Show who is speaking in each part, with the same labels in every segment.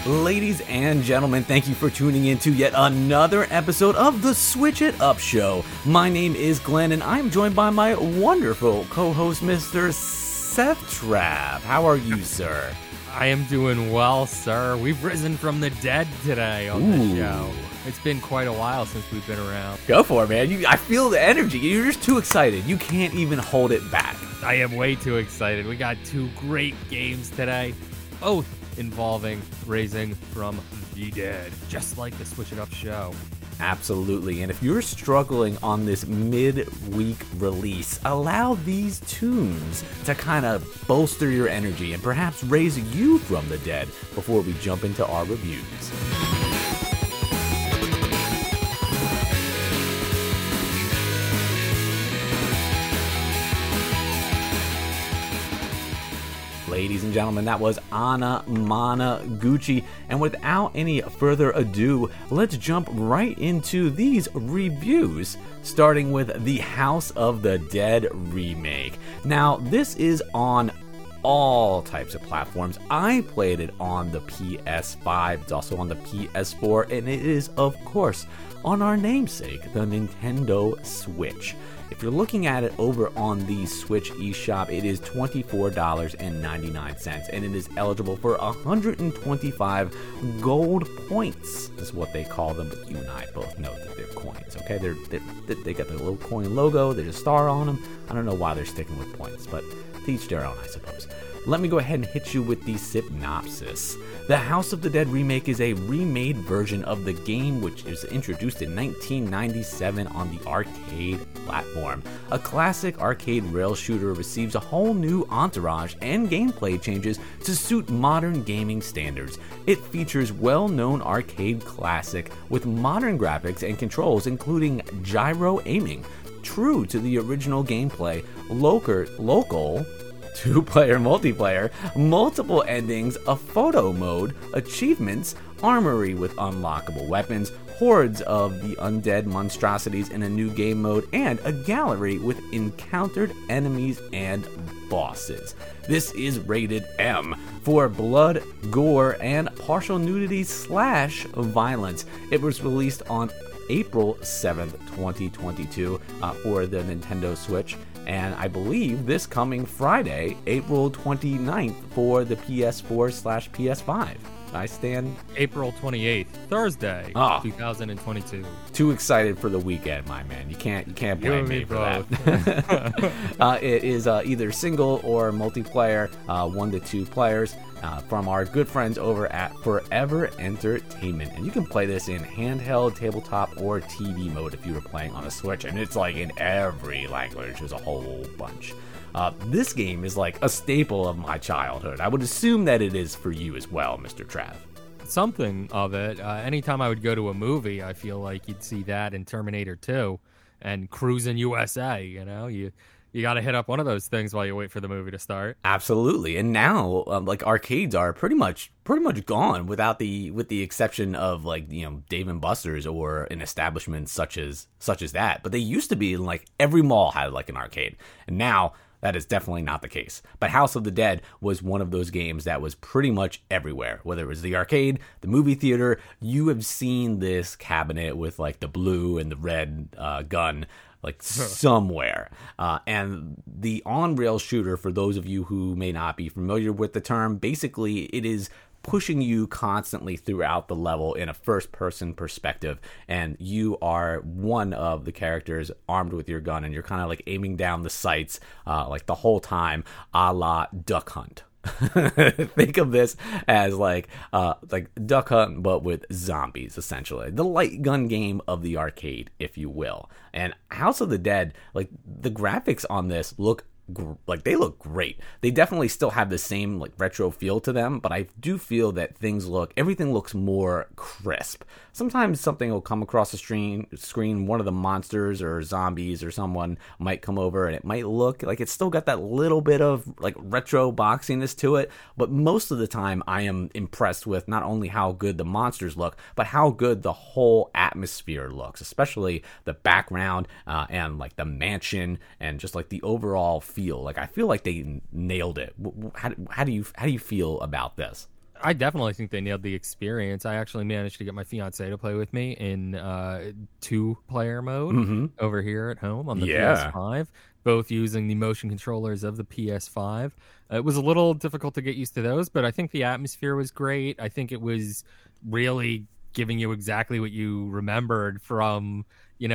Speaker 1: Ladies and gentlemen, thank you for tuning in to yet another episode of the Switch It Up Show. My name is Glenn, and I'm joined by my wonderful co-host, Mr. Seth Trav. How are you, sir?
Speaker 2: I am doing well, sir. We've risen from the dead today on the show. It's been quite a while since we've been around.
Speaker 1: Go for it, man. I feel the energy. You're just too excited. You can't even hold it back.
Speaker 2: I am way too excited. We got two great games today, both involving raising from the dead, just like the Switch It Up show.
Speaker 1: Absolutely, and if you're struggling on this mid-week release, allow these tunes to kind of bolster your energy and perhaps raise you from the dead before we jump into our reviews. Ladies and gentlemen, that was Anna Managuchi, and without any further ado, let's jump right into these reviews, starting with the House of the Dead remake. Now, this is on all types of platforms. I played it on the PS5, it's also on the PS4, and it is, of course, on our namesake, the Nintendo Switch. If you're looking at it over on the Switch eShop, it is $24.99, and it is eligible for 125 gold points, is what they call them. But you and I both know that they're coins, okay? They got the little coin logo, there's a star on them. I don't know why they're sticking with points, but to each their own, I suppose. Let me go ahead and hit you with the synopsis. The House of the Dead remake is a remade version of the game, which was introduced in 1997 on the arcade platform. A classic arcade rail shooter receives a whole new entourage and gameplay changes to suit modern gaming standards. It features well-known arcade classic with modern graphics and controls, including gyro aiming. True to the original gameplay, local two-player multiplayer, multiple endings, a photo mode, achievements, armory with unlockable weapons, hordes of the undead monstrosities in a new game mode, and a gallery with encountered enemies and bosses. This is rated M for blood, gore, and partial nudity / violence. It was released on April 7th, 2022 for the Nintendo Switch, and I believe this coming Friday, April 29th for the PS4 / PS5. I stand
Speaker 2: April 28th, Thursday, 2022.
Speaker 1: Too excited for the weekend, my man. You can't blame me for
Speaker 2: both.
Speaker 1: that. It is either single or multiplayer, 1 to 2 players, from our good friends over at Forever Entertainment. And you can play this in handheld, tabletop, or TV mode if you were playing on a Switch. And it's like in every language. There's a whole bunch. This game is like a staple of my childhood. I would assume that it is for you as well, Mr. Trav.
Speaker 2: Something of it. Anytime I would go to a movie, I feel like you'd see that in Terminator 2 and Cruising USA. You know, you got to hit up one of those things while you wait for the movie to start. Absolutely.
Speaker 1: And now, like arcades are pretty much gone, with the exception of like, you know, Dave & Buster's or an establishment such as that. But they used to be like every mall had like an arcade, and now that is definitely not the case. But House of the Dead was one of those games that was pretty much everywhere. Whether it was the arcade, the movie theater, you have seen this cabinet with like the blue and the red gun like somewhere. And the on-rail shooter, for those of you who may not be familiar with the term, basically it is pushing you constantly throughout the level in a first-person perspective, and you are one of the characters armed with your gun, and you're kind of like aiming down the sights like the whole time, a la Duck Hunt. Think of this as like Duck Hunt, but with zombies, essentially. The light gun game of the arcade, if you will. And House of the Dead, like the graphics on this look they look great. They definitely still have the same like retro feel to them, but I do feel that everything looks more crisp. Sometimes something will come across the screen, one of the monsters or zombies or someone might come over and it might look like it's still got that little bit of like retro boxiness to it, but most of the time I am impressed with not only how good the monsters look, but how good the whole atmosphere looks, especially the background and like the mansion and just like the overall feel. Like I feel like they nailed it. How do you feel about this?
Speaker 2: I definitely think they nailed the experience. I actually managed to get my fiance to play with me in 2-player mode over here at home on the PS5, both using the motion controllers of the PS5. It was a little difficult to get used to those, but I think the atmosphere was great. I think it was really giving you exactly what you remembered from,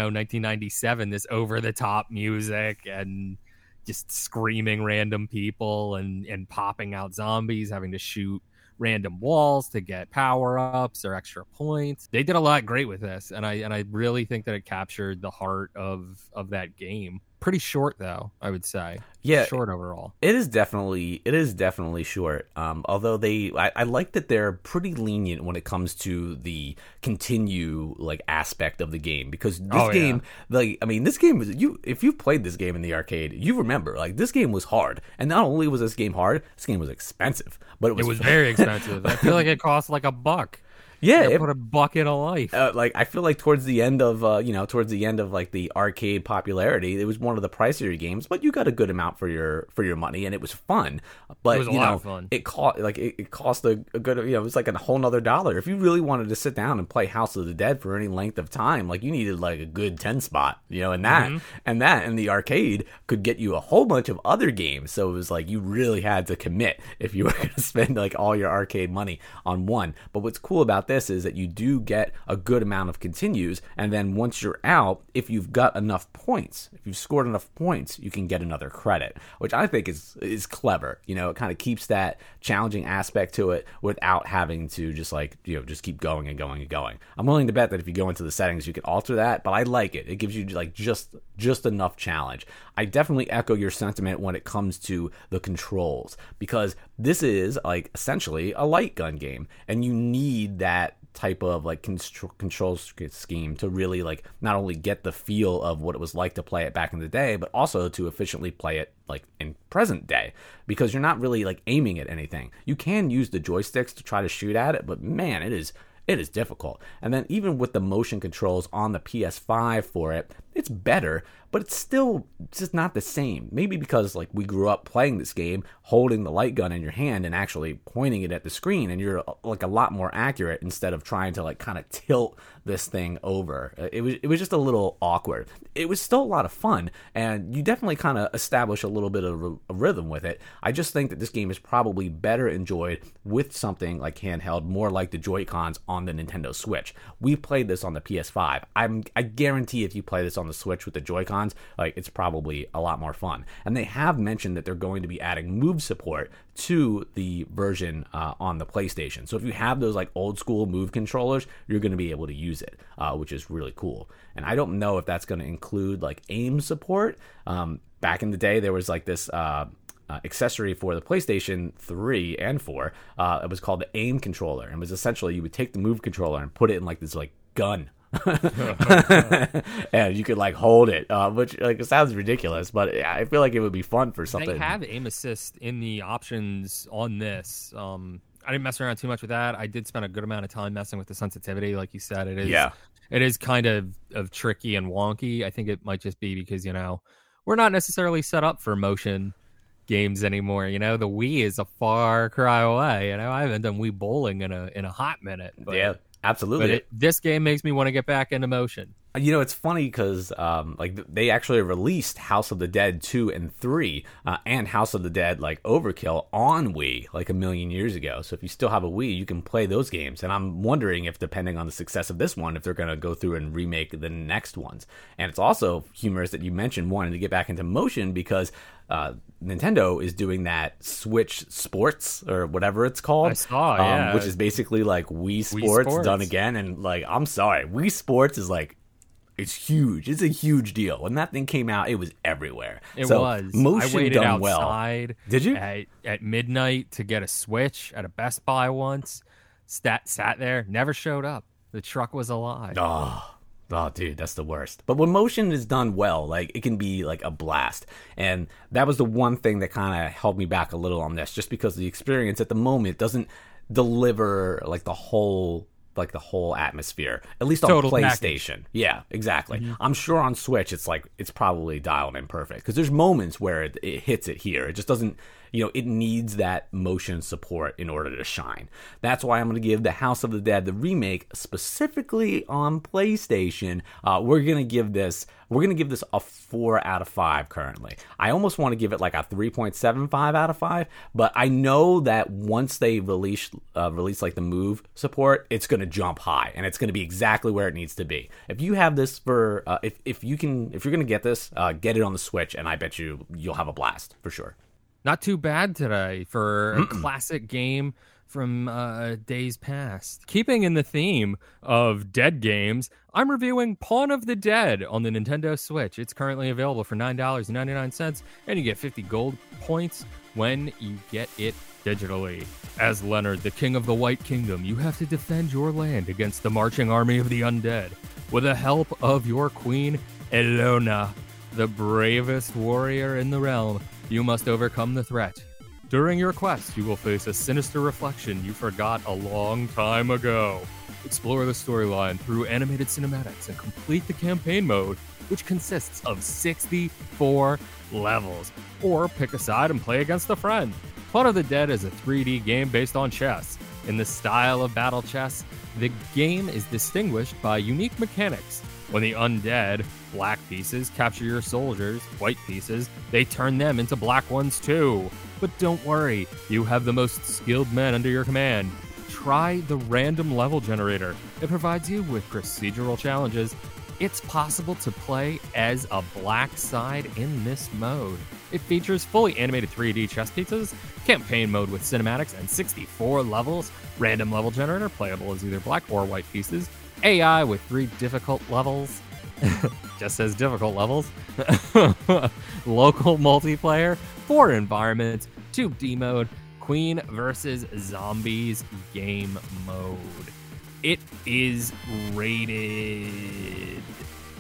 Speaker 2: 1997, this over-the-top music and just screaming random people and popping out zombies, having to shoot random walls to get power-ups or extra points. They did a lot great with this, and I really think that it captured the heart of that game. Pretty short, though, I would say.
Speaker 1: Yeah,
Speaker 2: short overall.
Speaker 1: It is definitely short. Although I like that they're pretty lenient when it comes to the continue aspect of the game, because this game, this game is if you've played this game in the arcade, you remember this game was hard, and not only was this game hard, this game was expensive. But it was
Speaker 2: very expensive. I feel like it cost $1.
Speaker 1: Yeah,
Speaker 2: it put a bucket of life.
Speaker 1: I feel like towards the end of the arcade popularity, it was one of the pricier games, but you got a good amount for your money, and it was fun. But
Speaker 2: it was a lot of fun.
Speaker 1: It cost a good, it was like a whole nother $1. If you really wanted to sit down and play House of the Dead for any length of time, you needed a good 10 spot, and that in the arcade could get you a whole bunch of other games. So it was you really had to commit if you were going to spend all your arcade money on one. But what's cool about this is that you do get a good amount of continues, and then once you're out, if you've got enough points, if you've scored enough points, you can get another credit, which I think is clever. It kind of keeps that challenging aspect to it without having to just just keep going and going and going. I'm willing to bet that if you go into the settings, you can alter that, but I like it. It gives you just enough challenge. I definitely echo your sentiment when it comes to the controls, because this is essentially a light gun game, and you need that type of control scheme to really not only get the feel of what it was like to play it back in the day, but also to efficiently play it in present day, because you're not really aiming at anything. You can use the joysticks to try to shoot at it, but man, it is difficult. And then even with the motion controls on the PS5 for it, it's better, but it's still just not the same. Maybe because we grew up playing this game, holding the light gun in your hand and actually pointing it at the screen, and you're a lot more accurate instead of trying to kind of tilt this thing over. It was just a little awkward. It was still a lot of fun, and you definitely kind of establish a little bit of a rhythm with it. I just think that this game is probably better enjoyed with something handheld, more like the Joy-Cons on the Nintendo Switch. We played this on the PS5. I guarantee if you play this on the Switch with the Joy-Cons, it's probably a lot more fun. And they have mentioned that they're going to be adding move support to the version on the PlayStation. So if you have those old school move controllers, you're going to be able to use it, which is really cool. And I don't know if that's going to include aim support. Back in the day, there was this accessory for the PlayStation 3 and 4. It was called the aim controller, and it was essentially you would take the move controller and put it in this gun. And you could hold it, which it sounds ridiculous, but I feel like it would be fun for something.
Speaker 2: They have aim assist in the options on this. I didn't mess around too much with that. I did spend a good amount of time messing with the sensitivity, like you said. It is kind of tricky and wonky. I think it might just be because we're not necessarily set up for motion games anymore. The Wii is a far cry away. I haven't done Wii bowling in a hot minute. But,
Speaker 1: yeah. Absolutely.
Speaker 2: But this game makes me want to get back into motion.
Speaker 1: It's funny because they actually released House of the Dead 2 and 3 and House of the Dead Overkill on Wii a million years ago. So if you still have a Wii, you can play those games. And I'm wondering if, depending on the success of this one, if they're going to go through and remake the next ones. And it's also humorous that you mentioned wanting to get back into motion, because Nintendo is doing that Switch Sports or whatever it's called.
Speaker 2: I saw, yeah.
Speaker 1: Which is basically Wii Sports done again. And I'm sorry, Wii Sports is it's huge. It's a huge deal. When that thing came out, it was everywhere.
Speaker 2: It was.
Speaker 1: Motion
Speaker 2: I waited
Speaker 1: done
Speaker 2: outside.
Speaker 1: Well. Did you?
Speaker 2: At midnight to get a Switch at a Best Buy once. Sat there, never showed up. The truck was alive.
Speaker 1: Oh, dude, that's the worst. But when motion is done well, it can be a blast. And that was the one thing that kind of held me back a little on this, just because the experience at the moment doesn't deliver the whole atmosphere, at least on
Speaker 2: Total
Speaker 1: PlayStation.
Speaker 2: Package.
Speaker 1: Yeah, exactly. Mm-hmm. I'm sure on Switch it's probably dialed in perfect, because there's moments where it hits it here. It just doesn't, it needs that motion support in order to shine. That's why I'm going to give the House of the Dead, the remake, specifically on PlayStation, we're going to give this a 4 out of 5 currently. I almost want to give it like a 3.75 out of 5, but I know that once they release like the Move support, it's going to jump high and it's going to be exactly where it needs to be. If you have this for if you're going to get this, get it on the Switch, and I bet you'll have a blast for sure.
Speaker 2: Not too bad today for a classic game from days past. Keeping in the theme of dead games, I'm reviewing Pawn of the Dead on the Nintendo Switch. It's currently available for $9.99, and you get 50 gold points when you get it digitally. As Leonard, the king of the White Kingdom, you have to defend your land against the marching army of the undead. With the help of your queen, Elona, the bravest warrior in the realm, you must overcome the threat. During your quest, you will face a sinister reflection you forgot a long time ago. Explore the storyline through animated cinematics and complete the campaign mode, which consists of 64 levels. Or pick a side and play against a friend. Pawn of the Dead is a 3D game based on chess. In the style of battle chess, the game is distinguished by unique mechanics. When the undead, black pieces, capture your soldiers, white pieces, they turn them into black ones too. But don't worry, you have the most skilled men under your command. Try the random level generator. It provides you with procedural challenges. It's possible to play as a black side in this mode. It features fully animated 3D chess pieces, campaign mode with cinematics, and 64 levels. Random level generator, playable as either black or white pieces. AI with 3 difficult levels. Just says difficult levels. Local multiplayer, 4 environments, 2D mode, Queen versus Zombies game mode. It is rated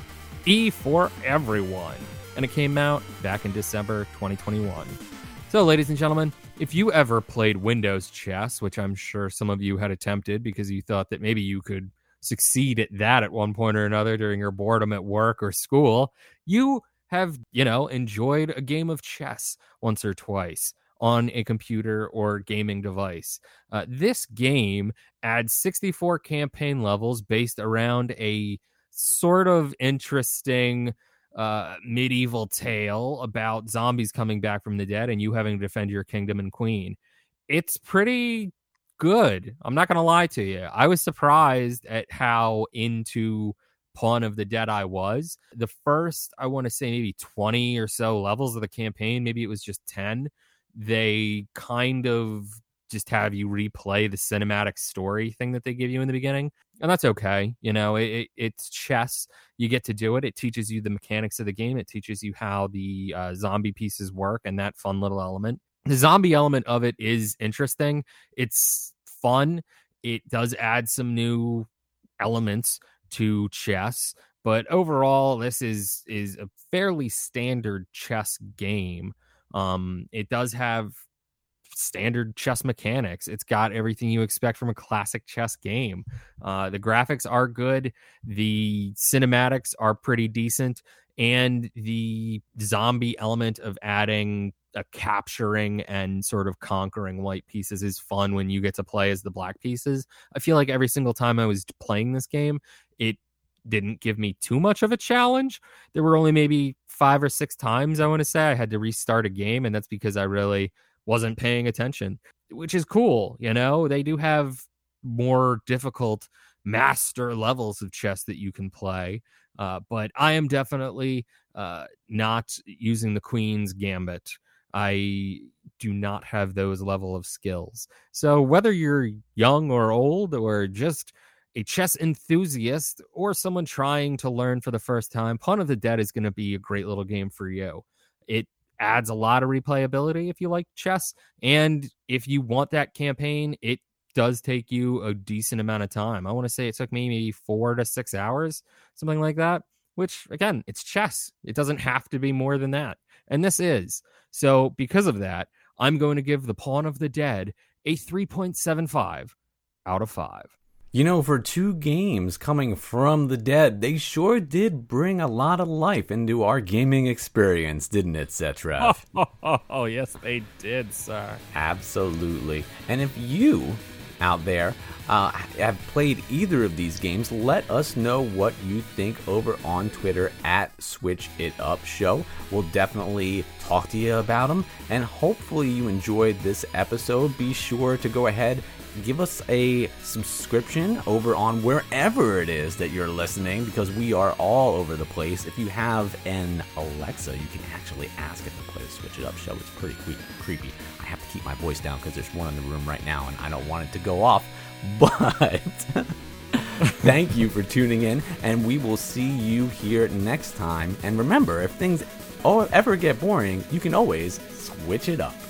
Speaker 2: E for everyone, and it came out back in December 2021. So, ladies and gentlemen, if you ever played Windows chess, which I'm sure some of you had attempted because you thought that maybe you could succeed at that at one point or another during your boredom at work or school, you have, enjoyed a game of chess once or twice on a computer or gaming device. This game adds 64 campaign levels based around a sort of interesting medieval tale about zombies coming back from the dead and you having to defend your kingdom and queen. It's pretty good. I'm not going to lie to you. I was surprised at how into Pawn of the Dead I was. The first, I want to say maybe 20 or so levels of the campaign, maybe it was just 10, they kind of just have you replay the cinematic story thing that they give you in the beginning. And that's okay. It's chess. You get to do it. It teaches you the mechanics of the game. It teaches you how the zombie pieces work and that fun little element. The zombie element of it is interesting. It's fun. It does add some new elements to chess, but overall, this is a fairly standard chess game. It does have standard chess mechanics. It's got everything you expect from a classic chess game. The graphics are good. The cinematics are pretty decent. And the zombie element of adding a capturing and sort of conquering white pieces is fun when you get to play as the black pieces. I feel like every single time I was playing this game, it didn't give me too much of a challenge. There were only maybe 5 or 6 times I want to say I had to restart a game, and that's because I really wasn't paying attention, which is cool. They do have more difficult master levels of chess that you can play. But I am definitely not using the Queen's Gambit. I do not have those level of skills. So whether you're young or old or just a chess enthusiast or someone trying to learn for the first time, Pawn of the Dead is going to be a great little game for you. It adds a lot of replayability if you like chess. And if you want that campaign, it does take you a decent amount of time. I want to say it took me maybe 4 to 6 hours, something like that, which again, it's chess. It doesn't have to be more than that. And this is. So because of that, I'm going to give the Pawn of the Dead a 3.75 out of 5.
Speaker 1: You know, for two games coming from the dead, they sure did bring a lot of life into our gaming experience, didn't it, Setrev?
Speaker 2: Oh, yes, they did, sir.
Speaker 1: Absolutely. And if you out there have played either of these games, let us know what you think over on Twitter at Switch It Up Show. We'll definitely talk to you about them, and hopefully you enjoyed this episode. Be sure to go ahead, give us a subscription over on wherever it is that you're listening, because we are all over the place. If you have an Alexa, you can actually ask it to play the Switch It Up Show. It's pretty creepy. I have to keep my voice down because there's one in the room right now and I don't want it to go off. But thank you for tuning in, and we will see you here next time. And remember, if things ever get boring, you can always switch it up.